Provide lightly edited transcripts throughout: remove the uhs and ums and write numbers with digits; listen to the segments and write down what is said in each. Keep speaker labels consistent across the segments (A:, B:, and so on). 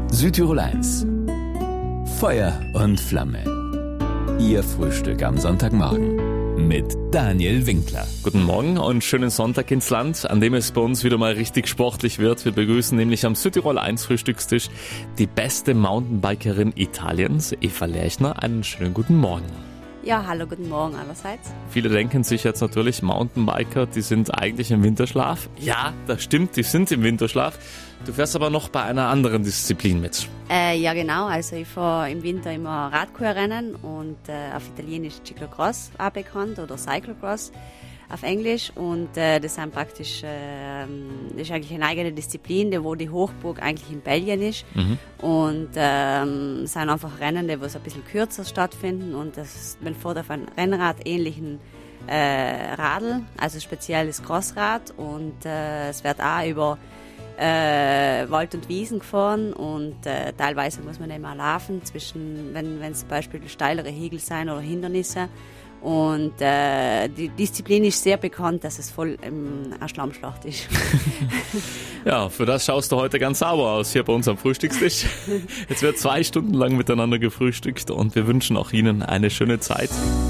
A: Südtirol 1. Feuer und Flamme. Ihr Frühstück am Sonntagmorgen mit Daniel Winkler.
B: Guten Morgen und schönen Sonntag ins Land, an dem es bei uns wieder mal richtig sportlich wird. Wir begrüßen nämlich am Südtirol 1 Frühstückstisch die beste Mountainbikerin Italiens, Eva Lerchner. Einen schönen guten Morgen.
C: Ja, hallo, guten Morgen allerseits.
B: Viele denken sich jetzt natürlich, Mountainbiker, die sind eigentlich im Winterschlaf. Ja, das stimmt, die sind im Winterschlaf. Du fährst aber noch bei einer anderen Disziplin mit.
C: Ja, genau. Also ich fahre im Winter immer Radkurrennen und auf Italienisch Ciclocross auch bekannt oder Cyclocross auf Englisch. Und das sind praktisch, das ist eigentlich eine eigene Disziplin, wo die Hochburg eigentlich in Belgien ist. Und es sind einfach Rennen, die ein bisschen kürzer stattfinden. Und man fährt auf einem Rennrad ähnlichen Radl, also spezielles Crossrad. Und es wird auch über Wald und Wiesen gefahren und teilweise muss man eben auch laufen, wenn es zum Beispiel steilere Hügel sein oder Hindernisse. Und die Disziplin ist sehr bekannt, dass es voll eine Schlammschlacht ist.
B: Ja, für das schaust du heute ganz sauber aus hier bei uns am Frühstückstisch. Jetzt wird 2 Stunden lang miteinander gefrühstückt und wir wünschen auch Ihnen eine schöne Zeit.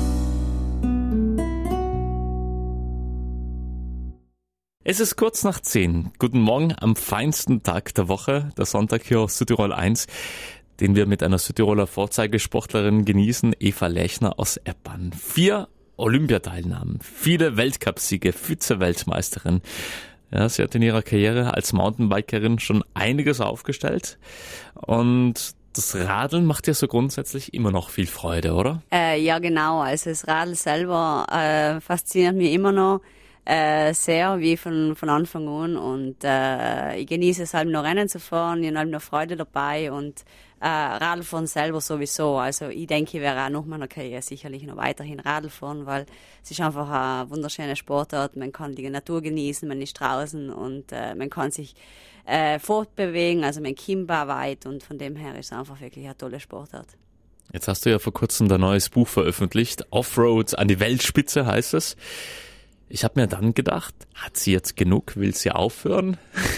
B: Es ist kurz nach 10. Guten Morgen am feinsten Tag der Woche, der Sonntag hier auf Südtirol 1, den wir mit einer Südtiroler Vorzeigesportlerin genießen, Eva Lerchner aus Eppan. 4 Olympiateilnahmen, viele Weltcupsiege, Vize-Weltmeisterin. Ja, sie hat in ihrer Karriere als Mountainbikerin schon einiges aufgestellt und das Radeln macht ja so grundsätzlich immer noch viel Freude, oder?
C: Ja, genau. Also das Radl selber fasziniert mich immer noch sehr, wie von Anfang an. Und ich genieße es halt noch Rennen zu fahren, ich habe noch Freude dabei und Radlfahren selber sowieso. Also ich denke, ich werde auch nach meiner Karriere sicherlich noch weiterhin Radl fahren, weil es ist einfach eine wunderschöne Sportart. Man kann die Natur genießen, man ist draußen und man kann sich fortbewegen, also man kommt auch weit und von dem her ist es einfach wirklich eine tolle Sportart.
B: Jetzt hast du ja vor kurzem dein neues Buch veröffentlicht, Offroad an die Weltspitze heißt es. Ich habe mir dann gedacht, hat sie jetzt genug, will sie aufhören?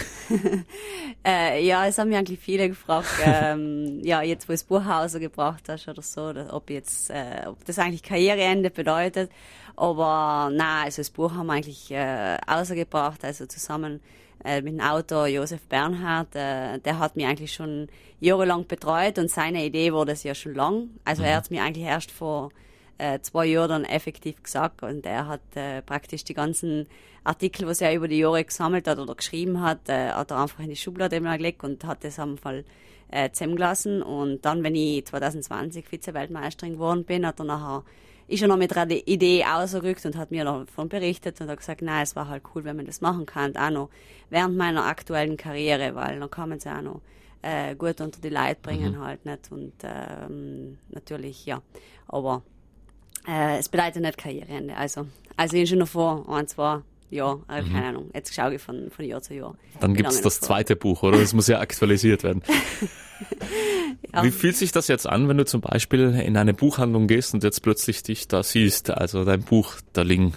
C: Ja, es haben mich eigentlich viele gefragt, ja, jetzt wo das Buch rausgebracht hast oder so, ob das eigentlich Karriereende bedeutet. Aber nein, also das Buch haben wir eigentlich rausgebracht, also zusammen mit dem Autor Josef Bernhard, der hat mich eigentlich schon jahrelang betreut und seine Idee war das ja schon lang. Also er hat es mir eigentlich erst vor 2 Jahre dann effektiv gesagt und er hat praktisch die ganzen Artikel, was er über die Jahre gesammelt hat oder geschrieben hat, hat er einfach in die Schublade immer gelegt und hat das am Fall zusammengelassen. Und dann, wenn ich 2020 Vize-Weltmeisterin geworden bin, ist er noch mit einer Idee ausgerückt und hat mir davon berichtet und hat gesagt, nein, es war halt cool, wenn man das machen kann, auch noch während meiner aktuellen Karriere, weil dann kann man es ja auch noch gut unter die Leute bringen halt nicht und natürlich, ja, aber es bedeutet nicht Karriereende. Also ich schon noch vor 1, 2 Jahren, keine Ahnung. Jetzt schaue ich von Jahr zu Jahr.
B: Dann gibt es das zweite Buch, oder? Das muss ja aktualisiert werden. Ja. Wie fühlt sich das jetzt an, wenn du zum Beispiel in eine Buchhandlung gehst und jetzt plötzlich dich da siehst, also dein Buch da liegen?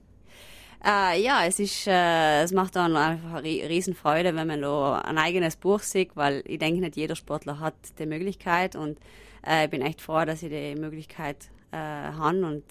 C: Ja, es macht dann einfach eine Riesenfreude, wenn man da ein eigenes Buch sieht, weil ich denke, nicht jeder Sportler hat die Möglichkeit und ich bin echt froh, dass ich die Möglichkeit habe und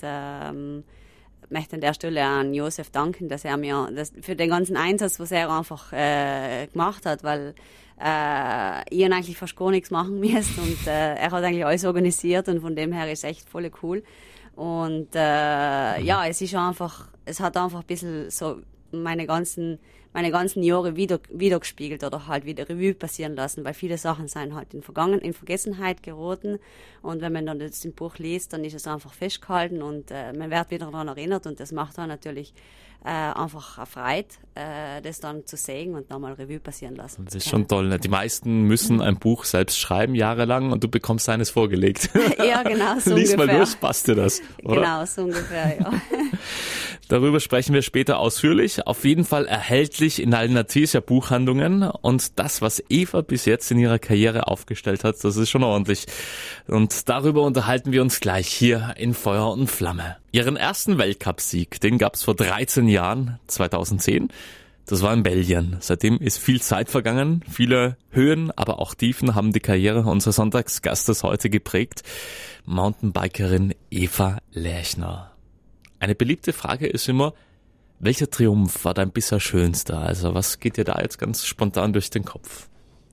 C: möchte an der Stelle an Josef danken, dass er mir für den ganzen Einsatz, was er einfach gemacht hat, weil ich eigentlich fast gar nichts machen müsste und er hat eigentlich alles organisiert und von dem her ist es echt voll cool und ja, es hat einfach ein bisschen so meine ganzen Jahre wieder gespiegelt oder halt wieder Revue passieren lassen, weil viele Sachen sind halt in Vergessenheit geraten und wenn man dann das im Buch liest, dann ist es einfach festgehalten und man wird wieder daran erinnert und das macht dann natürlich einfach eine Freude, das dann zu sehen und nochmal Revue passieren lassen.
B: Das ist schon toll, ne? Die meisten müssen ein Buch selbst schreiben, jahrelang, und du bekommst eines vorgelegt.
C: Ja, genau, so
B: Lies
C: ungefähr.
B: mal durch, passt dir das, oder?
C: Genau, so ungefähr, ja.
B: Darüber sprechen wir später ausführlich. Auf jeden Fall erhältlich in allen Artesia Buchhandlungen. Und das, was Eva bis jetzt in ihrer Karriere aufgestellt hat, das ist schon ordentlich. Und darüber unterhalten wir uns gleich hier in Feuer und Flamme. Ihren ersten Weltcupsieg, den gab's vor 13 Jahren, 2010. Das war in Belgien. Seitdem ist viel Zeit vergangen. Viele Höhen, aber auch Tiefen haben die Karriere unseres Sonntagsgastes heute geprägt. Mountainbikerin Eva Lerchner. Eine beliebte Frage ist immer, welcher Triumph war dein bisher schönster? Also was geht dir da jetzt ganz spontan durch den Kopf?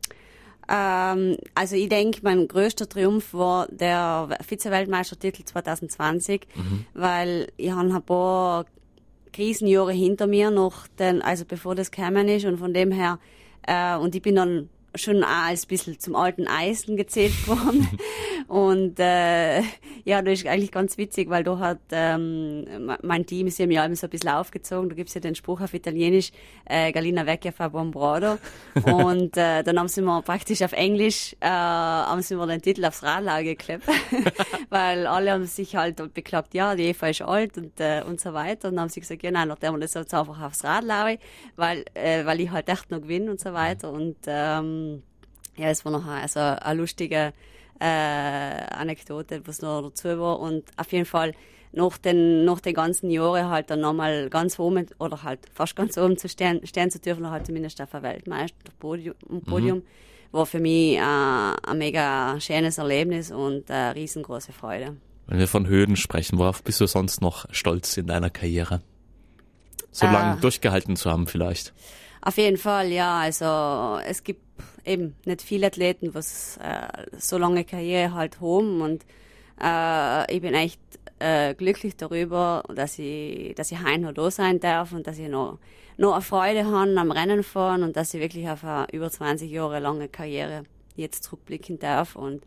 C: Also ich denke, mein größter Triumph war der Vize-Weltmeistertitel 2020, weil ich habe ein paar Krisenjahre hinter mir also bevor das gekommen ist, und von dem her, und ich bin dann schon auch als bisschen zum alten Eisen gezählt worden. Und ja, das ist eigentlich ganz witzig, weil da hat mein Team, sie haben ja immer so ein bisschen aufgezogen, da gibt's ja den Spruch auf Italienisch, Gallina vecchia fa buon brodo. Und dann haben sie mir praktisch auf Englisch haben sie mir den Titel aufs Radl geklebt, weil alle haben sich halt beklagt, ja, die Eva ist alt und so weiter. Und dann haben sie gesagt, ja nein, nachdem wir das jetzt einfach aufs Radl, weil ich halt echt noch gewinne und so weiter. Und ja, es war noch eine lustige Anekdote, was noch dazu war. Und auf jeden Fall nach den ganzen Jahren halt dann nochmal ganz oben oder halt fast ganz oben zu stehen zu dürfen, halt zumindest auf der Weltmeister Podium, war für mich ein mega schönes Erlebnis und eine riesengroße Freude.
B: Wenn wir von Höhen sprechen, worauf bist du sonst noch stolz in deiner Karriere? So lange durchgehalten zu haben vielleicht?
C: Auf jeden Fall, ja. Also es gibt eben nicht viele Athleten, was so lange Karriere halt haben, und ich bin echt glücklich darüber, dass ich heute noch da sein darf und dass ich noch eine Freude habe am Rennen fahren und dass ich wirklich auf eine über 20 Jahre lange Karriere jetzt zurückblicken darf, und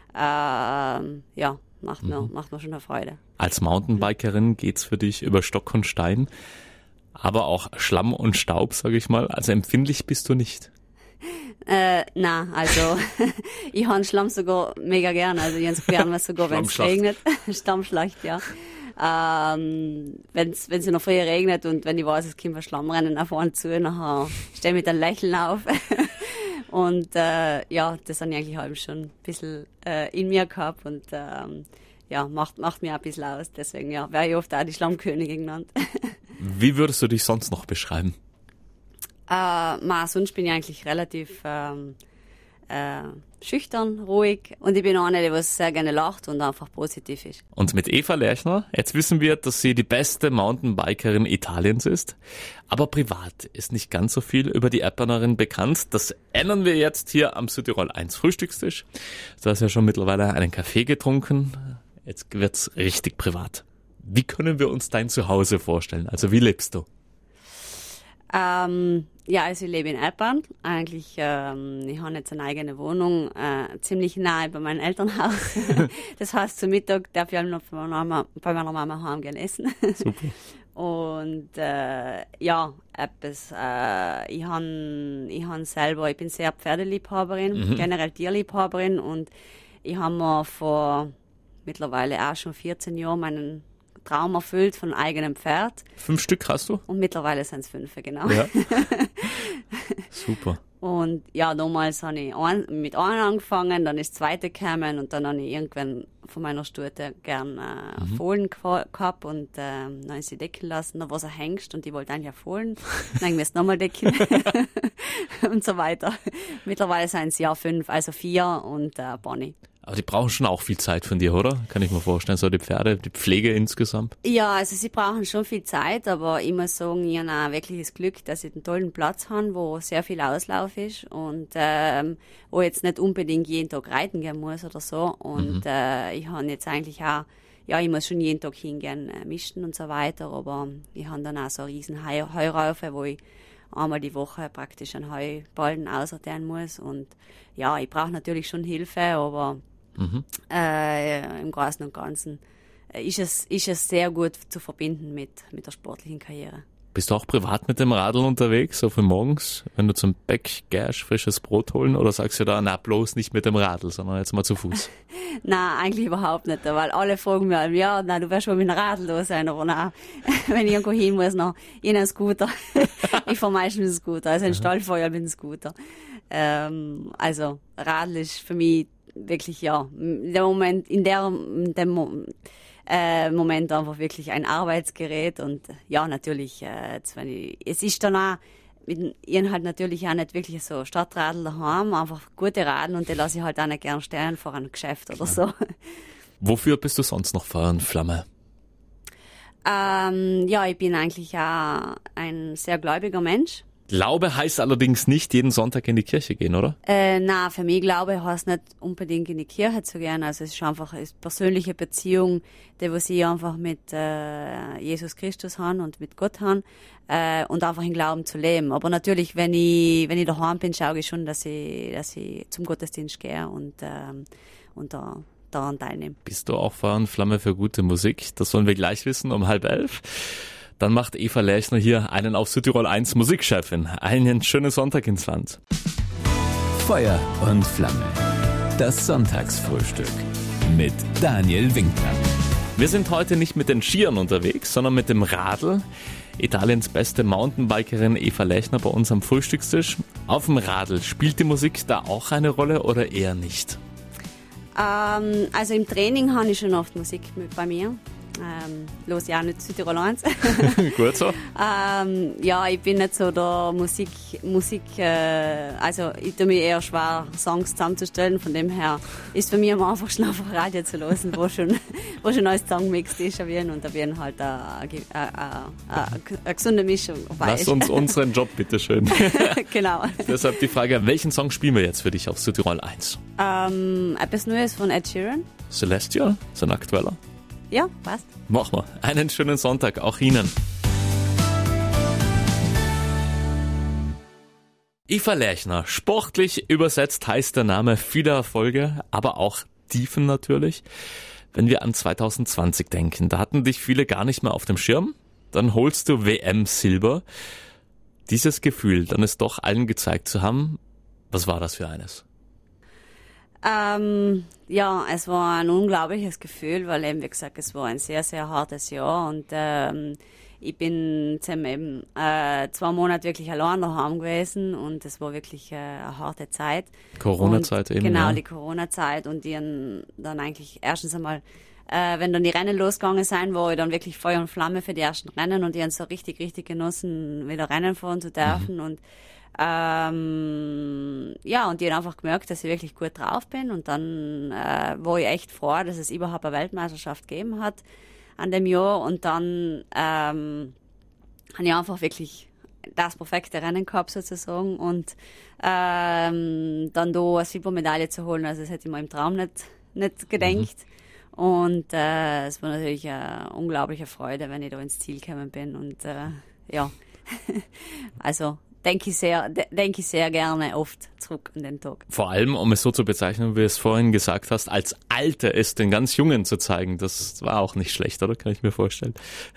C: ja, macht mir schon eine Freude. Als
B: Mountainbikerin geht's für dich über Stock und Stein, aber auch Schlamm und Staub, sage ich mal. Also empfindlich bist du nicht.
C: Nein, also ich habe Schlamm sogar mega gern. Also ich habe es gern, sogar wenn es regnet. Stammschlacht, ja. Wenn es noch früher regnet und wenn ich weiß, es kommt ein Schlammrennen auf einen zu, dann stehe ich mit einem Lächeln auf. Und ja, das habe ich eigentlich halb schon ein bisschen in mir gehabt, und ja, macht mir ein bisschen aus. Deswegen ja, wäre ich oft auch die Schlammkönigin genannt.
B: Wie würdest du dich sonst noch beschreiben?
C: Sonst bin ich eigentlich relativ schüchtern, ruhig, und ich bin auch eine, die sehr gerne lacht und einfach positiv ist.
B: Und mit Eva Lerchner, jetzt wissen wir, dass sie die beste Mountainbikerin Italiens ist, aber privat ist nicht ganz so viel über die Eppernerin bekannt. Das ändern wir jetzt hier am Südtirol 1 Frühstückstisch. Du hast ja schon mittlerweile einen Kaffee getrunken, jetzt wird's richtig privat. Wie können wir uns dein Zuhause vorstellen? Also wie lebst du?
C: Ja, also ich lebe in Eppern. Eigentlich, ich habe jetzt eine eigene Wohnung, ziemlich nahe bei meinem Elternhaus. Das heißt, zum Mittag darf ich noch bei meiner Mama heimgehen essen.
B: Super.
C: Und ja, etwas, ich bin sehr Pferdeliebhaberin, generell Tierliebhaberin, und ich habe mir vor mittlerweile auch schon 14 Jahren meinen Traum erfüllt von eigenem Pferd.
B: 5 Stück hast du?
C: Und mittlerweile sind es 5, genau.
B: Ja. Super.
C: Und ja, damals habe ich mit einem angefangen, dann ist das zweite gekommen, und dann habe ich irgendwann von meiner Stute gern Fohlen gehabt, und dann habe ich sie decken lassen, da war es ein Hengst und ich wollte eigentlich auch Fohlen, dann habe ich mir es nochmal decken und so weiter. Mittlerweile sind es ja 5, also 4 und Pony.
B: Aber die brauchen schon auch viel Zeit von dir, oder? Kann ich mir vorstellen, so die Pferde, die Pflege insgesamt.
C: Ja, also sie brauchen schon viel Zeit, aber ich muss sagen, ich habe auch wirklich das Glück, dass ich einen tollen Platz habe, wo sehr viel Auslauf ist und wo ich jetzt nicht unbedingt jeden Tag reiten gehen muss oder so. Und ich habe jetzt eigentlich auch, ja, ich muss schon jeden Tag hingehen, mischen und so weiter, aber ich habe dann auch so eine riesen Heuraufe, wo ich einmal die Woche praktisch einen Heuballen aussortieren muss. Und ja, ich brauche natürlich schon Hilfe, aber im Großen und Ganzen ist es sehr gut zu verbinden mit der sportlichen Karriere.
B: Bist du auch privat mit dem Radl unterwegs, so für morgens, wenn du zum Bäck gehst, frisches Brot holen, oder sagst du da, na bloß nicht mit dem Radl, sondern jetzt mal zu Fuß?
C: Nein, eigentlich überhaupt nicht, weil alle fragen mich, ja, nein, du wirst schon mit dem Radl da sein, aber nein, wenn ich irgendwo hin muss, noch in einen Scooter. Ich fahre meistens mit dem Scooter, also ein Stallfeuer mit dem Scooter. Also Radl ist für mich wirklich, ja, in dem Moment einfach wirklich ein Arbeitsgerät, und ja, natürlich, es ist dann auch ich halt natürlich auch nicht wirklich so Stadtradl daheim, einfach gute Radeln und die lasse ich halt auch nicht gern stehen vor einem Geschäft oder so.
B: Wofür bist du sonst noch Feuer und Flamme?
C: Ja, ich bin eigentlich auch ein sehr gläubiger Mensch.
B: Glaube heißt allerdings nicht jeden Sonntag in die Kirche gehen, oder?
C: Na, für mich Glaube heißt nicht unbedingt in die Kirche zu gehen. Also es ist einfach eine persönliche Beziehung, die was ich einfach mit Jesus Christus habe und mit Gott habe und einfach in Glauben zu leben. Aber natürlich, wenn ich daheim bin, schaue ich schon, dass ich zum Gottesdienst gehe und daran teilnehme.
B: Bist du auch Feuer und Flamme für gute Musik? Das sollen wir gleich wissen um 10:30. Dann macht Eva Lerchner hier einen auf Südtirol 1 Musikchefin. Einen schönen Sonntag ins Land.
A: Feuer und Flamme. Das Sonntagsfrühstück mit Daniel Winkler.
B: Wir sind heute nicht mit den Skiern unterwegs, sondern mit dem Radl. Italiens beste Mountainbikerin Eva Lerchner bei uns am Frühstückstisch. Auf dem Radl, spielt die Musik da auch eine Rolle oder eher nicht?
C: Also im Training habe ich schon oft Musik mit bei mir. Los ja nicht Südtirol 1.
B: Gut so.
C: Ja, ich bin nicht so der Musik, also ich tue mir eher schwer, Songs zusammenzustellen. Von dem her ist für mich am einfachsten einfach Radio zu hören, wo schon alles zusammengemixt ist und da werden halt eine gesunde Mischung.
B: Lass uns unseren Job bitte schön.
C: Genau.
B: Deshalb die Frage, welchen Song spielen wir jetzt für dich auf Südtirol 1?
C: Etwas Neues von Ed Sheeran.
B: Celestial, so ein aktueller.
C: Ja, passt.
B: Machen wir. Einen schönen Sonntag, auch Ihnen. Eva Lerchner, sportlich übersetzt heißt der Name viele Erfolge, aber auch Tiefen natürlich. Wenn wir an 2020 denken, da hatten dich viele gar nicht mehr auf dem Schirm. Dann holst du WM-Silber. Dieses Gefühl, dann es doch allen gezeigt zu haben, was war das für eines?
C: Ja, es war ein unglaubliches Gefühl, weil eben, wie gesagt, es war ein sehr, sehr hartes Jahr und ich bin eben 2 Monate wirklich allein daheim gewesen und es war wirklich eine harte Zeit.
B: Corona-Zeit eben.
C: Genau,
B: ja.
C: die Corona-Zeit und die dann eigentlich erstens einmal, wenn dann die Rennen losgegangen sind, war ich dann wirklich Feuer und Flamme für die ersten Rennen und die haben so richtig, richtig genossen, wieder Rennen fahren zu dürfen und ja, und die haben einfach gemerkt, dass ich wirklich gut drauf bin und dann war ich echt froh, dass es überhaupt eine Weltmeisterschaft gegeben hat an dem Jahr und dann habe ich einfach wirklich das perfekte Rennen gehabt sozusagen und dann da eine Silbermedaille zu holen, also das hätte ich mir im Traum nicht gedacht und es war natürlich eine unglaubliche Freude, wenn ich da ins Ziel gekommen bin und ja, also denke ich sehr gerne oft zurück an den Tag.
B: Vor allem, um es so zu bezeichnen, wie du es vorhin gesagt hast, als Alte es den ganz Jungen zu zeigen, das war auch nicht schlecht, oder? Kann ich mir vorstellen.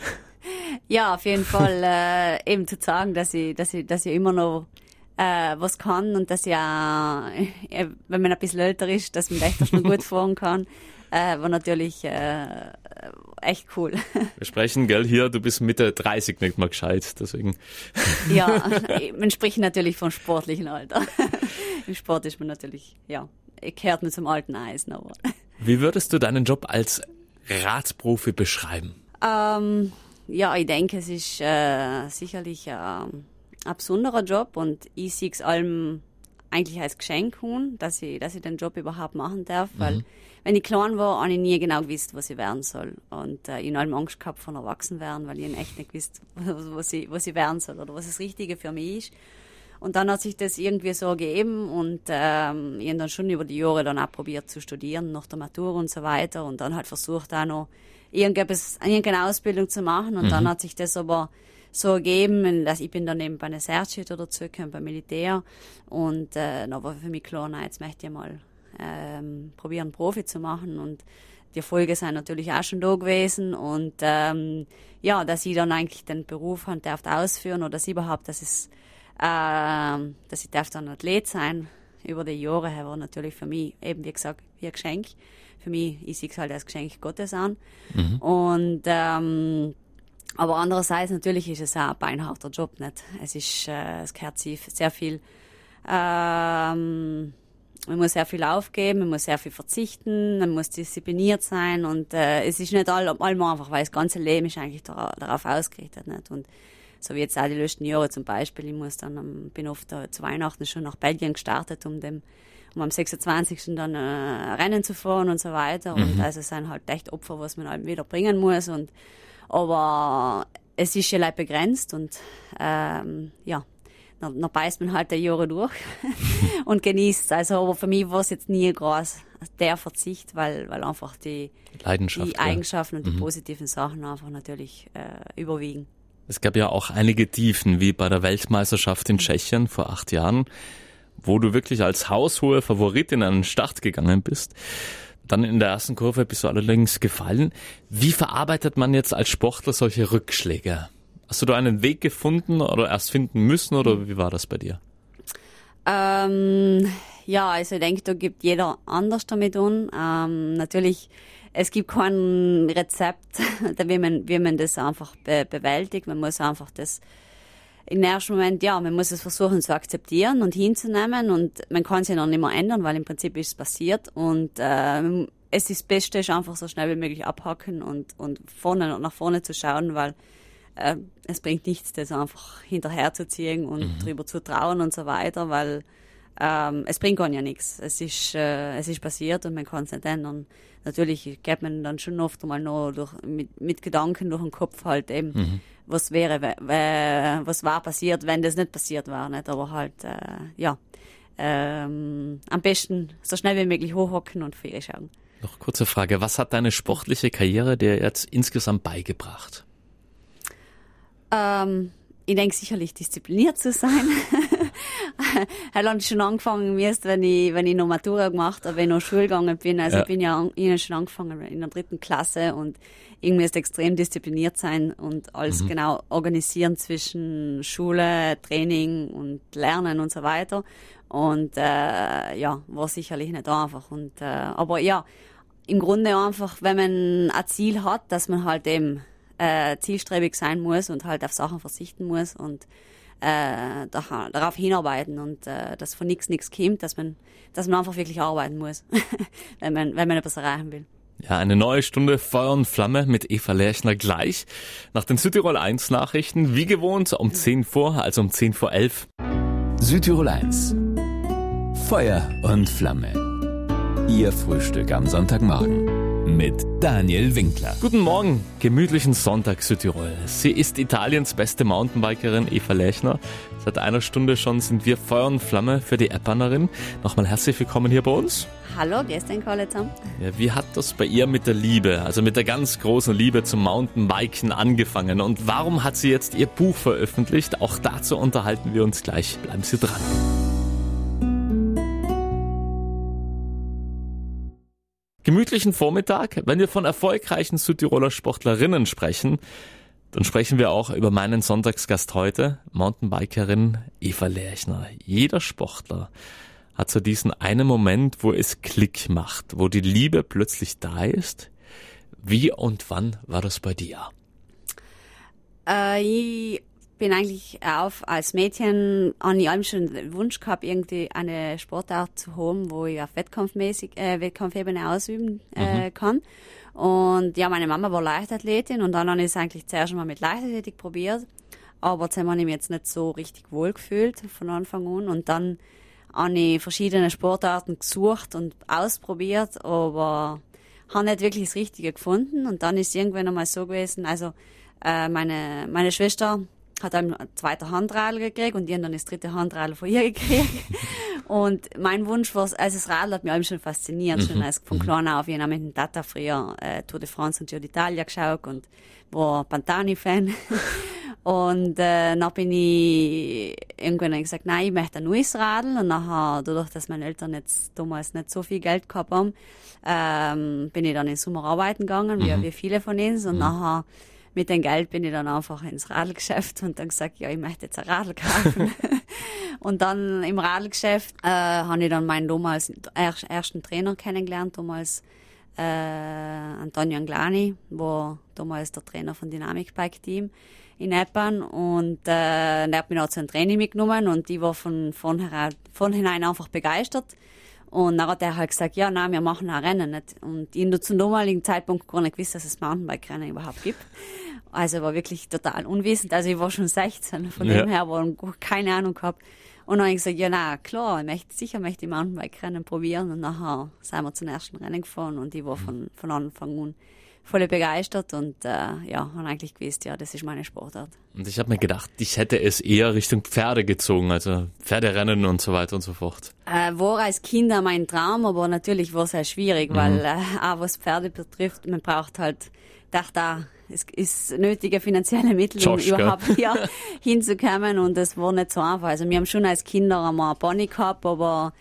C: Ja, auf jeden Fall eben zu sagen, dass ich immer noch was kann und dass ich auch, wenn man ein bisschen älter ist, dass man echt noch gut fahren kann, war natürlich echt cool.
B: Wir sprechen, gell, hier, du bist Mitte 30 nicht mal gescheit, deswegen.
C: Ja, man spricht natürlich vom sportlichen Alter. Im Sport ist man natürlich, ja, kehrt man zum alten Eisen, aber.
B: Wie würdest du deinen Job als Radprofi beschreiben?
C: Ja, ich denke, es ist sicherlich ein besonderer Job und ich sehe es allem eigentlich als Geschenk an, dass ich den Job überhaupt machen darf, weil wenn ich klein war, habe ich nie genau gewusst, was ich werden soll. Und ich habe allem Angst gehabt von Erwachsenwerden, weil ich echt nicht gewusst, was ich werden soll oder was das Richtige für mich ist. Und dann hat sich das irgendwie so ergeben und ich habe dann schon über die Jahre dann auch probiert zu studieren, nach der Matur und so weiter und dann halt versucht auch noch irgendeine Ausbildung zu machen und dann hat sich das aber so ergeben, dass ich bin dann eben bei einer Sergeant dazu gekommen, beim Militär und dann war für mich klar, nein, jetzt möchte ich mal probieren, Profi zu machen und die Erfolge sind natürlich auch schon da gewesen und ja, dass ich dann eigentlich den Beruf darf ausführen oder dass ich darf dann Athlet sein über die Jahre her war natürlich für mich eben, wie gesagt, wie ein Geschenk. Für mich, ich sehe es halt als Geschenk Gottes an. Und aber andererseits natürlich ist es auch ein beinharter Job, nicht? Es gehört sehr viel, man muss sehr viel aufgeben, man muss sehr viel verzichten, man muss diszipliniert sein und es ist nicht allem einfach, weil das ganze Leben ist eigentlich darauf ausgerichtet, nicht? Und So wie jetzt auch die letzten Jahre zum Beispiel. Ich bin oft zu Weihnachten schon nach Belgien gestartet, um am 26. dann Rennen zu fahren und so weiter. Und also es sind halt echt Opfer, was man halt wieder bringen muss. Aber es ist ja leider begrenzt und dann beißt man halt die Jahre durch und genießt. Also aber für mich war es jetzt nie groß der Verzicht, weil einfach die Eigenschaften und die positiven Sachen einfach natürlich überwiegen.
B: Es gab ja auch einige Tiefen, wie bei der Weltmeisterschaft in Tschechien vor 8 Jahren, wo du wirklich als haushohe Favoritin an den Start gegangen bist. Dann in der ersten Kurve bist du allerdings gefallen. Wie verarbeitet man jetzt als Sportler solche Rückschläge? Hast du da einen Weg gefunden oder erst finden müssen oder wie war das bei dir?
C: Also ich denke, da gibt jeder anders damit um. Natürlich, es gibt kein Rezept, wie man das einfach bewältigt. Man muss einfach das im ersten Moment, man muss es versuchen zu akzeptieren und hinzunehmen und man kann es ja noch nicht mehr ändern, weil im Prinzip ist es passiert und es ist das Beste, ist einfach so schnell wie möglich abhaken und nach vorne zu schauen, weil es bringt nichts, das einfach hinterherzuziehen und drüber zu trauen und so weiter, weil es bringt gar ja nichts. Es ist passiert und man kann es nicht ändern. Natürlich geht man dann schon oft mal noch mit Gedanken durch den Kopf halt eben, was was war passiert, wenn das nicht passiert war, nicht? Aber halt, am besten so schnell wie möglich hochhocken und Fehler schauen.
B: Noch kurze Frage, was hat deine sportliche Karriere dir jetzt insgesamt beigebracht?
C: Ich denke sicherlich diszipliniert zu sein. Hat dann schon angefangen, wenn ich noch Matura gemacht habe, wenn ich noch Schule gegangen bin. Also ich bin schon angefangen in der 3. Klasse und irgendwie ist extrem diszipliniert sein und alles genau organisieren zwischen Schule, Training und Lernen und so weiter. Und war sicherlich nicht einfach. Aber im Grunde einfach, wenn man ein Ziel hat, dass man halt eben zielstrebig sein muss und halt auf Sachen verzichten muss und darauf hinarbeiten und dass von nichts kommt, dass man einfach wirklich arbeiten muss, wenn man etwas erreichen will.
B: Ja, eine neue Stunde Feuer und Flamme mit Eva Lerchner gleich. Nach den Südtirol 1 Nachrichten, wie gewohnt, um 10 vor, also um 10 vor 11.
A: Südtirol 1. Feuer und Flamme. Ihr Frühstück am Sonntagmorgen. Mit Daniel Winkler.
B: Guten Morgen, gemütlichen Sonntag Südtirol. Sie ist Italiens beste Mountainbikerin Eva Lerchner. Seit einer Stunde schon sind wir Feuer und Flamme für die Eppanerin. Nochmal herzlich willkommen hier bei uns.
C: Hallo, gestern alle zusammen.
B: Ja, wie hat das bei ihr mit der Liebe, also mit der ganz großen Liebe zum Mountainbiken angefangen? Und warum hat sie jetzt ihr Buch veröffentlicht? Auch dazu unterhalten wir uns gleich. Bleiben Sie dran. Gemütlichen Vormittag. Wenn wir von erfolgreichen Südtiroler Sportlerinnen sprechen, dann sprechen wir auch über meinen Sonntagsgast heute, Mountainbikerin Eva Lerchner. Jeder Sportler hat so diesen einen Moment, wo es Klick macht, wo die Liebe plötzlich da ist. Wie und wann war das bei dir?
C: Ich bin eigentlich als Mädchen an ich schon den Wunsch gehabt, irgendwie eine Sportart zu haben, wo ich auf Wettkampfebene ausüben kann. Und meine Mama war Leichtathletin und dann habe ich es eigentlich zuerst mal mit Leichtathletik probiert. Aber zusammen habe ich mich jetzt nicht so richtig wohl gefühlt von Anfang an. Und dann habe ich verschiedene Sportarten gesucht und ausprobiert, aber habe nicht wirklich das Richtige gefunden. Und dann ist es irgendwann einmal so gewesen, also meine Schwester hat eine zweite Handradl gekriegt und ich habe dann das dritte Handradl von ihr gekriegt. Und mein Wunsch war, also das Radl hat mich eben schon fasziniert, schon als von klein auf. Ich habe mit dem Tata früher Tour de France und Giro d'Italia geschaut und war Pantani-Fan. Und dann bin ich irgendwann gesagt, nein, ich möchte ein neues Radl. Und nachher, dadurch, dass meine Eltern jetzt damals nicht so viel Geld gehabt haben, bin ich dann in Sommer arbeiten gegangen, wie viele von ihnen. Und nachher mit dem Geld bin ich dann einfach ins Radlgeschäft und dann gesagt, ja, ich möchte jetzt ein Radl kaufen. Und dann im Radlgeschäft habe ich dann meinen damals ersten Trainer kennengelernt, damals Antonio Anglani, war damals der Trainer von Dynamic Bike Team in Eppan und der hat mich auch zu einem Training mitgenommen und ich war von vornherein einfach begeistert. Und dann hat er halt gesagt, ja, nein, wir machen ein Rennen nicht. Und ich habe zum damaligen Zeitpunkt gar nicht gewusst, dass es Mountainbike-Rennen überhaupt gibt. Also war wirklich total unwissend. Also ich war schon 16, von dem her war keine Ahnung gehabt. Und dann habe ich gesagt, ja na klar, ich möchte Mountainbike-Rennen probieren. Und nachher sind wir zum ersten Rennen gefahren und ich war von Anfang an voll begeistert und habe eigentlich gewusst, ja, das ist meine Sportart.
B: Und ich habe mir gedacht, ich hätte es eher Richtung Pferde gezogen, also Pferderennen und so weiter und so fort.
C: War als Kind auch mein Traum, aber natürlich war es sehr schwierig, weil auch was Pferde betrifft, man braucht halt, es ist nötige finanzielle Mittel, um überhaupt hier hinzukommen und das war nicht so einfach. Also wir haben schon als Kinder einmal einen Pony gehabt, aber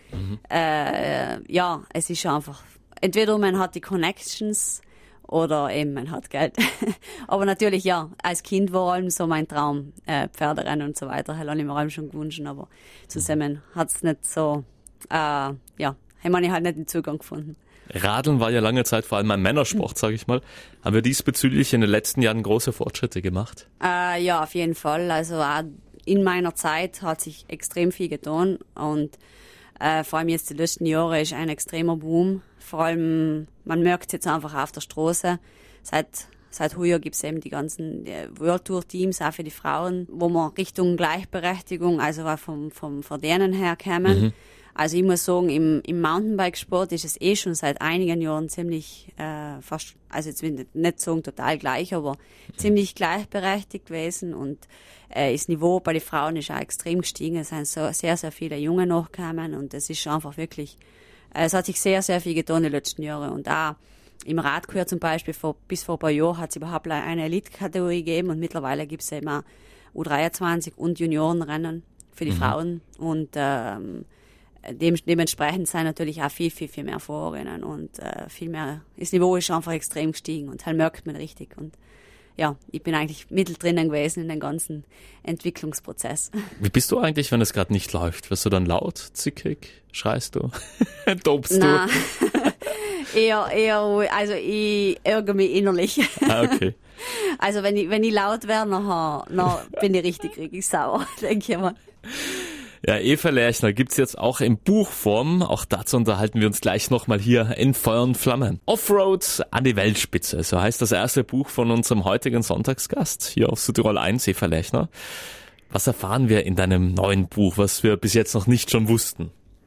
C: es ist einfach, entweder man hat die Connections oder eben man hat Geld. Aber natürlich, ja, als Kind war allem so mein Traum, Pferderennen und so weiter. Das habe ich mir allem schon gewünscht, aber zusammen hat es nicht so, haben wir halt nicht den Zugang gefunden.
B: Radeln war ja lange Zeit vor allem ein Männersport, sage ich mal. Haben wir diesbezüglich in den letzten Jahren große Fortschritte gemacht?
C: Ja, auf jeden Fall. Also auch in meiner Zeit hat sich extrem viel getan und vor allem jetzt die letzten Jahre ist ein extremer Boom. Vor allem, man merkt es jetzt einfach auf der Straße. Seit heuer gibt es eben die ganzen World Tour Teams, auch für die Frauen, wo wir Richtung Gleichberechtigung, also auch vom Verdienen her kommen. Also ich muss sagen, im Mountainbike-Sport ist es schon seit einigen Jahren ziemlich fast, also jetzt will ich nicht sagen total gleich, aber ziemlich gleichberechtigt gewesen und das Niveau bei den Frauen ist auch extrem gestiegen. Es sind so sehr, sehr viele Junge nachgekommen und es ist einfach wirklich, es hat sich sehr, sehr viel getan in den letzten Jahren und auch im Radkurs zum Beispiel, bis vor ein paar Jahren hat es überhaupt eine Elite-Kategorie gegeben und mittlerweile gibt es eben auch U23 und Juniorenrennen für die Frauen und dementsprechend sind natürlich auch viel, viel, viel mehr Fahrerinnen und viel mehr, das Niveau ist einfach extrem gestiegen und halt merkt man richtig und ja, ich bin eigentlich mittendrin gewesen in den ganzen Entwicklungsprozess.
B: Wie bist du eigentlich, wenn es gerade nicht läuft? Wirst du dann laut, zickig, schreist du, tobst
C: du? eher, also ich ärgere mich innerlich.
B: Ah, okay.
C: Also wenn ich laut werde, nachher bin ich richtig sauer, denke ich mal.
B: Ja, Eva Lerchner gibt's jetzt auch in Buchform. Auch dazu unterhalten wir uns gleich nochmal hier in Feuer und Flammen. Offroad an die Weltspitze, so heißt das erste Buch von unserem heutigen Sonntagsgast hier auf Südtirol 1, Eva Lerchner. Was erfahren wir in deinem neuen Buch, was wir bis jetzt noch nicht schon wussten?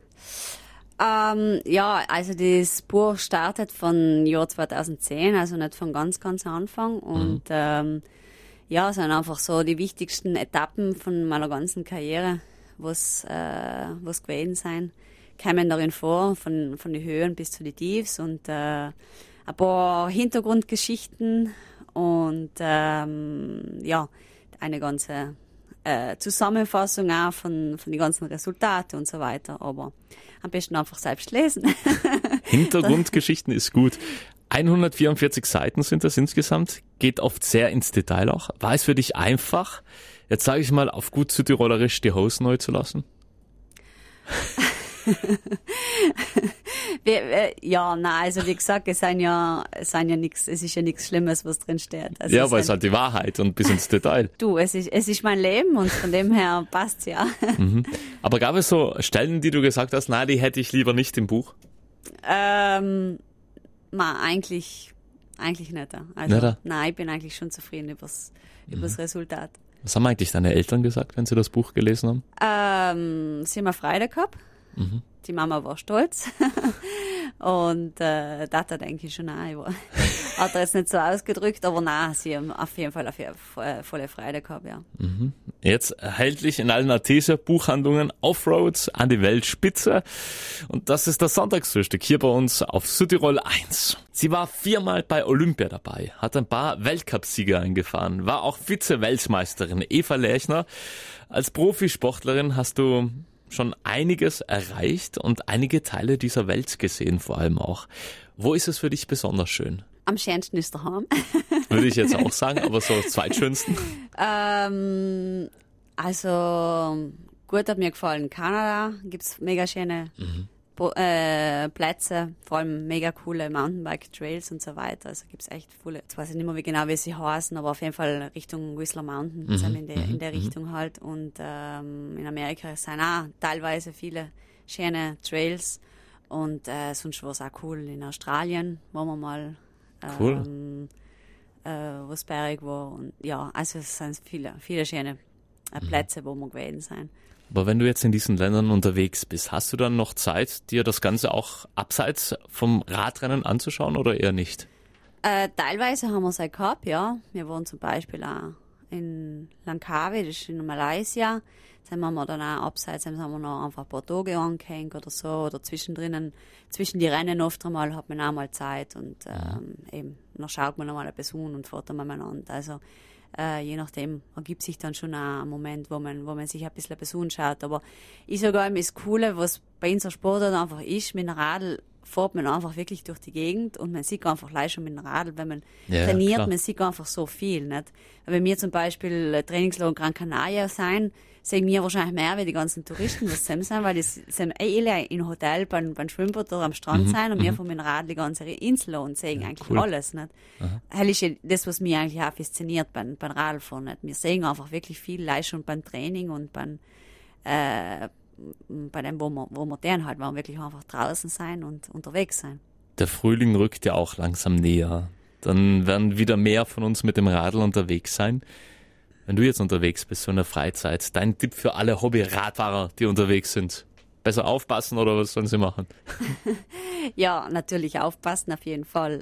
C: Also das Buch startet von Jahr 2010, also nicht von ganz, ganz Anfang und sind einfach so die wichtigsten Etappen von meiner ganzen Karriere, was gewesen sein, kommen darin vor, von den Höhen bis zu den Tiefs und ein paar Hintergrundgeschichten und eine ganze Zusammenfassung auch von den ganzen Resultaten und so weiter, aber am besten einfach selbst lesen.
B: Hintergrundgeschichten ist gut. 144 Seiten sind das insgesamt, geht oft sehr ins Detail auch. War es für dich einfach, jetzt sage ich mal auf gut Südtirolerisch, die Hosen neu zu lassen?
C: Also wie gesagt, es ist ja nichts Schlimmes, was drin steht. Also
B: ja, aber es ist halt die Wahrheit und bis ins Detail.
C: Du, es ist mein Leben und von dem her passt's ja.
B: Aber gab es so Stellen, die du gesagt hast, nein, die hätte ich lieber nicht im Buch?
C: Eigentlich nicht. Also, nein, ich bin eigentlich schon zufrieden übers Resultat.
B: Was haben eigentlich deine Eltern gesagt, wenn sie das Buch gelesen
C: haben? Sie haben eine Freude gehabt. Die Mama war stolz. Und Tata denke ich schon auch. Hat er jetzt nicht so ausgedrückt, aber nein, sie haben auf jeden Fall volle Freude gehabt, ja.
B: Jetzt erhältlich in allen Artesia-Buchhandlungen Offroads an die Weltspitze. Und das ist das Sonntagsfrühstück hier bei uns auf Südtirol 1. Sie war 4-mal bei Olympia dabei, hat ein paar Weltcupsiege eingefahren, war auch Vize-Weltmeisterin Eva Lerchner. Als Profisportlerin hast du schon einiges erreicht und einige Teile dieser Welt gesehen, vor allem auch. Wo ist es für dich besonders schön?
C: Am schönsten ist daheim.
B: Würde ich jetzt auch sagen, aber so zweitschönsten?
C: Also gut hat mir gefallen. Kanada gibt's mega schöne Plätze, vor allem mega coole Mountainbike-Trails und so weiter. Also gibt's echt viele. Jetzt weiß ich nicht mehr genau, wie sie heißen, aber auf jeden Fall Richtung Whistler Mountain, in der Richtung halt. Und in Amerika sind auch teilweise viele schöne Trails. Und sonst war es auch cool in Australien, wo wir mal wo es bergig war. Und ja, also es sind viele schöne Plätze, wo wir gewesen sind.
B: Aber wenn du jetzt in diesen Ländern unterwegs bist, hast du dann noch Zeit, dir das Ganze auch abseits vom Radrennen anzuschauen oder eher nicht?
C: Teilweise haben wir es gehabt, ja. Wir waren zum Beispiel auch in Langkawi, das ist in Malaysia. Dann haben wir dann auch abseits, haben wir noch einfach ein paar Tage angehängt oder so. Oder zwischen die Rennen oft einmal hat man auch mal Zeit und eben, dann schaut man einmal eine Person und fährt dann miteinander. Also je nachdem ergibt sich dann schon auch ein Moment, wo man sich ein bisschen eine Person schaut. Aber ich sage auch, das Coole, was bei unserer Sportart einfach ist, mit dem Radl fährt man einfach wirklich durch die Gegend und man sieht einfach gleich schon mit dem Radl, wenn man trainiert, klar. Man sieht einfach so viel. Nicht? Wenn wir zum Beispiel Trainingslager in Gran Canaria sein, sehen wir wahrscheinlich mehr wie die ganzen Touristen, was zusammen sind, weil die sind alle in Hotel beim Schwimmbad oder am Strand sein und wir fahren mit dem Radl die ganze Insel und sehen eigentlich alles. Nicht? Das ist ja das, was mich eigentlich auch fasziniert beim Radlfahren. Nicht? Wir sehen einfach wirklich viel, leicht schon beim Training und bei dem, wo wir dann halt waren, wirklich einfach draußen sein und unterwegs sein.
B: Der Frühling rückt ja auch langsam näher. Dann werden wieder mehr von uns mit dem Radl unterwegs sein. Wenn du jetzt unterwegs bist, so in der Freizeit, dein Tipp für alle Hobby-Radfahrer, die unterwegs sind. Besser aufpassen oder was sollen sie machen?
C: Ja, natürlich aufpassen auf jeden Fall.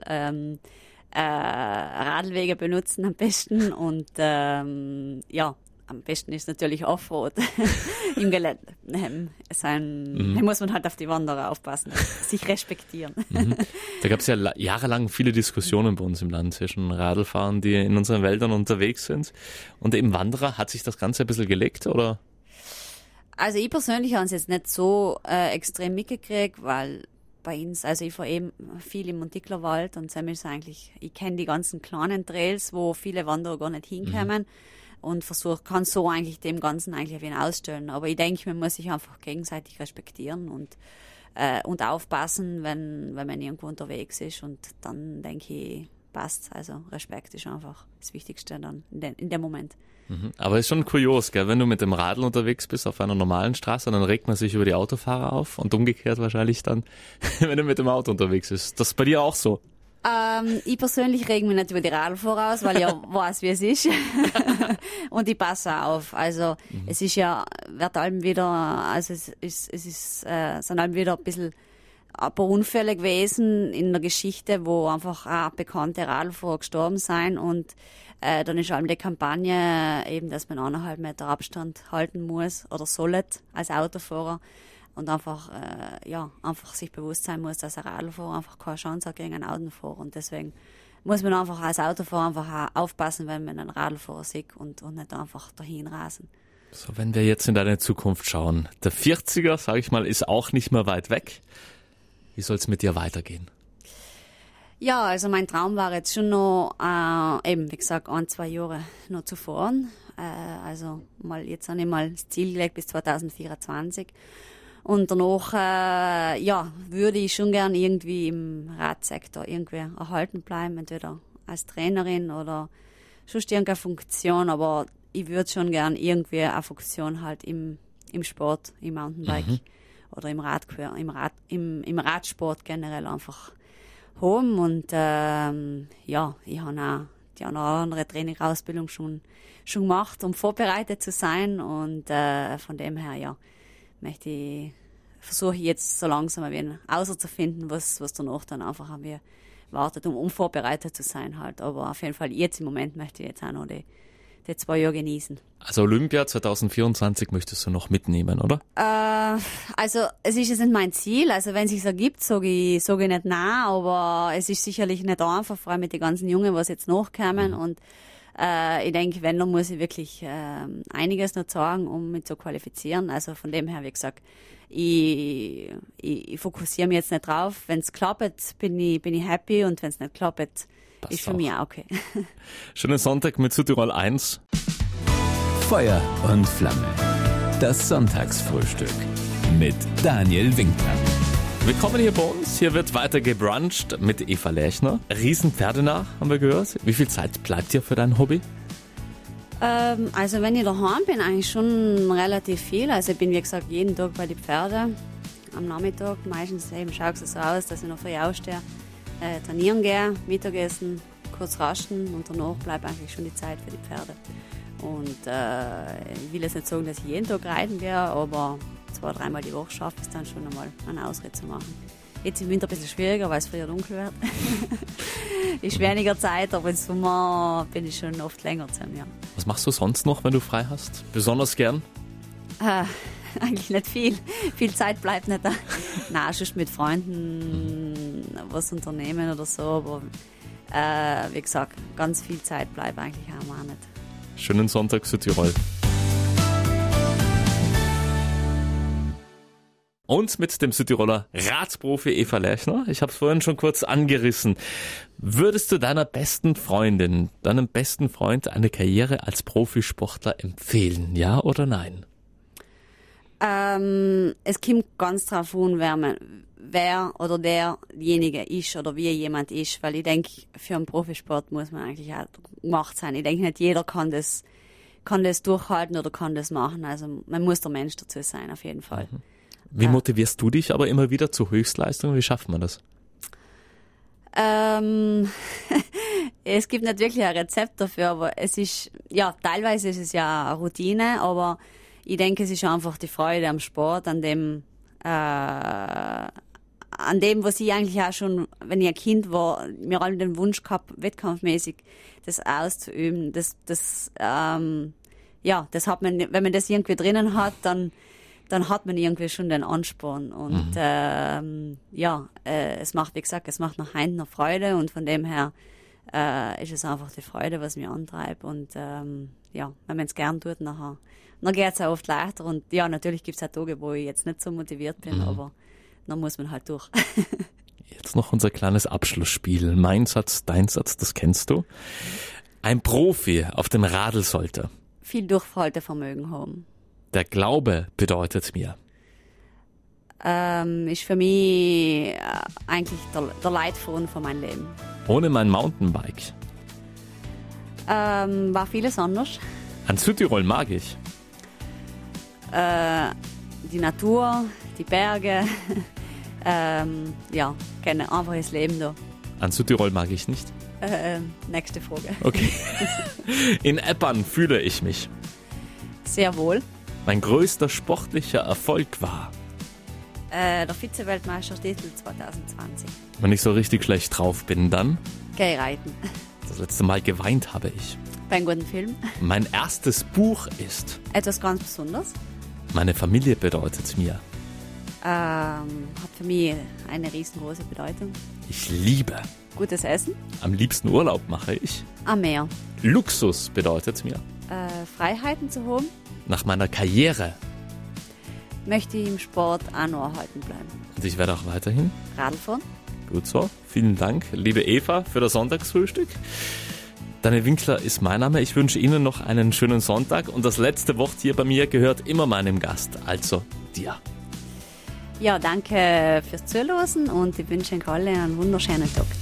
C: Radwege benutzen am besten und ja, am besten ist natürlich Offroad im Gelände. Da muss man halt auf die Wanderer aufpassen, sich respektieren.
B: Da gab es ja jahrelang viele Diskussionen bei uns im Land zwischen Radlfahrern, die in unseren Wäldern unterwegs sind, und eben Wanderer. Hat sich das Ganze ein bisschen gelegt, oder?
C: Also ich persönlich habe es jetzt nicht so extrem mitgekriegt, weil bei uns, also ich fahre eben viel im Montiklerwald und ich kenne die ganzen kleinen Trails, wo viele Wanderer gar nicht hinkommen. Und kann so eigentlich dem Ganzen eigentlich ein wenig ausstellen. Aber ich denke, man muss sich einfach gegenseitig respektieren und aufpassen, wenn man irgendwo unterwegs ist. Und dann denke ich, passt's. Also Respekt ist einfach das Wichtigste dann in dem Moment.
B: Aber ist schon kurios, gell? Wenn du mit dem Radl unterwegs bist auf einer normalen Straße, dann regt man sich über die Autofahrer auf und umgekehrt wahrscheinlich dann, wenn du mit dem Auto unterwegs bist. Das ist bei dir auch so?
C: Ich persönlich reg mich nicht über die Radlfahrer aus, weil ich ja weiß, wie es ist. Und ich passe auch auf. Also, es ist ja, wird allem wieder, also sind allem wieder ein bisschen ein paar Unfälle gewesen in der Geschichte, wo einfach auch bekannte Radlfahrer gestorben sind und dann ist allem die Kampagne eben, dass man 1,5 Meter Abstand halten muss oder sollte als Autofahrer. Und einfach sich bewusst sein muss, dass ein Radlfahrer einfach keine Chance hat gegen einen Autofahrer. Und deswegen muss man einfach als Autofahrer einfach auch aufpassen, wenn man einen Radlfahrer sieht und nicht einfach dahin rasen.
B: So, wenn wir jetzt in deine Zukunft schauen. Der 40er, sage ich mal, ist auch nicht mehr weit weg. Wie soll es mit dir weitergehen?
C: Ja, also mein Traum war jetzt schon noch, eben wie gesagt, 1-2 Jahre noch zu fahren. Also jetzt habe ich mal das Ziel gelegt bis 2024. Und danach, würde ich schon gern irgendwie im Radsektor irgendwie erhalten bleiben, entweder als Trainerin oder sonst irgendeine Funktion, aber ich würde schon gern irgendwie eine Funktion halt im Sport, im Mountainbike oder im Radsport generell einfach haben. Und ich habe auch die eine oder andere Trainerausbildung schon gemacht, um vorbereitet zu sein, und von dem her, versuche ich jetzt so langsam ein wenig auszufinden, was danach dann einfach an mir wartet, um vorbereitet zu sein halt. Aber auf jeden Fall jetzt im Moment möchte ich jetzt auch noch die 2 Jahre genießen. Also
B: Olympia 2024 möchtest du noch mitnehmen, oder?
C: Also es ist jetzt nicht mein Ziel. Also wenn es sich ergibt, sage ich nicht nein, aber es ist sicherlich nicht einfach, vor allem mit den ganzen Jungen, was jetzt nachkommen. Und ich denke, wenn, dann muss ich wirklich einiges noch sagen, um mich zu qualifizieren. Also von dem her, wie gesagt, ich fokussiere mich jetzt nicht drauf. Wenn es klappt, bin ich happy, und wenn es nicht klappt, ist für mich auch okay.
B: Schönen Sonntag mit Südtirol 1.
A: Feuer und Flamme. Das Sonntagsfrühstück mit Daniel Winkler.
B: Willkommen hier bei uns. Hier wird weiter gebruncht mit Eva Lechner. Riesenpferdenah, haben wir gehört. Wie viel Zeit bleibt dir für dein Hobby?
C: Also wenn ich daheim bin, eigentlich schon relativ viel. Also ich bin, wie gesagt, jeden Tag bei den Pferden. Am Nachmittag meistens eben schaut es so aus, dass ich noch früh aufstehe, trainieren gehe, Mittagessen, kurz rasten und danach bleibt eigentlich schon die Zeit für die Pferde. Und ich will jetzt nicht sagen, dass ich jeden Tag reiten gehe, aber 2-3 Mal die Woche schaffe ich es dann schon einmal, einen Ausritt zu machen. Jetzt im Winter ein bisschen schwieriger, weil es früher dunkel wird. Ist weniger Zeit, aber im Sommer bin ich schon oft länger zusammen, ja.
B: Was machst du sonst noch, wenn du frei hast? Besonders gern?
C: Eigentlich nicht viel. Viel Zeit bleibt nicht da. Nein, sonst mit Freunden was unternehmen oder so, aber wie gesagt, ganz viel Zeit bleibt eigentlich auch nicht.
B: Schönen Sonntag Südtirol. Und mit dem Südtiroler Radprofi Eva Lerchner, ich habe es vorhin schon kurz angerissen, würdest du deiner besten Freundin, deinem besten Freund eine Karriere als Profisportler empfehlen, ja oder nein?
C: Es kommt ganz drauf an, wer oder derjenige ist oder wie jemand ist, weil ich denke, für einen Profisport muss man eigentlich auch gemacht sein. Ich denke, nicht jeder kann das durchhalten oder kann das machen, also man muss der Mensch dazu sein, auf jeden Fall.
B: Wie motivierst du dich aber immer wieder zu Höchstleistungen? Wie schafft man das?
C: Es gibt nicht wirklich ein Rezept dafür, aber es ist, ja, teilweise ist es ja eine Routine, aber ich denke, es ist einfach die Freude am Sport, an dem, was ich eigentlich auch schon, wenn ich ein Kind war, mir alle den Wunsch gehabt, wettkampfmäßig das auszuüben. Das hat man, wenn man das irgendwie drinnen hat, dann hat man irgendwie schon den Ansporn. Und es macht, wie gesagt, es macht nach heute noch Freude und von dem her ist es einfach die Freude, was mich antreibt. Und wenn man es gern tut, dann geht es auch oft leichter. Und ja, natürlich gibt es auch Tage, wo ich jetzt nicht so motiviert bin, aber dann muss man halt durch.
B: Jetzt noch unser kleines Abschlussspiel. Mein Satz, dein Satz, das kennst du. Ein Profi auf dem Radl sollte
C: viel Durchhaltevermögen haben.
B: Der Glaube bedeutet mir.
C: Ist für mich eigentlich der Leitfaden von meinem Leben.
B: Ohne mein Mountainbike.
C: War vieles anders.
B: An Südtirol mag ich.
C: Die Natur, die Berge, kenne einfach das Leben da.
B: An Südtirol mag ich nicht.
C: Nächste Frage.
B: Okay. In Eppern fühle ich mich.
C: Sehr wohl.
B: Mein größter sportlicher Erfolg war?
C: Der Vize-Weltmeistertitel 2020.
B: Wenn ich so richtig schlecht drauf bin, dann?
C: Geh reiten.
B: Das letzte Mal geweint habe ich.
C: Bei einem guten Film.
B: Mein erstes Buch ist?
C: Etwas ganz Besonderes.
B: Meine Familie bedeutet mir?
C: Hat für mich eine riesengroße Bedeutung.
B: Ich liebe?
C: Gutes Essen.
B: Am liebsten Urlaub mache ich?
C: Am Meer.
B: Luxus bedeutet mir?
C: Freiheiten zu haben.
B: Nach meiner Karriere?
C: Möchte ich im Sport auch noch erhalten bleiben.
B: Und ich werde auch weiterhin?
C: Radl fahren.
B: Gut so. Vielen Dank, liebe Eva, für das Sonntagsfrühstück. Daniel Winkler ist mein Name. Ich wünsche Ihnen noch einen schönen Sonntag. Und das letzte Wort hier bei mir gehört immer meinem Gast, also dir.
C: Ja, danke fürs Zuhören und ich wünsche Ihnen allen einen wunderschönen Tag.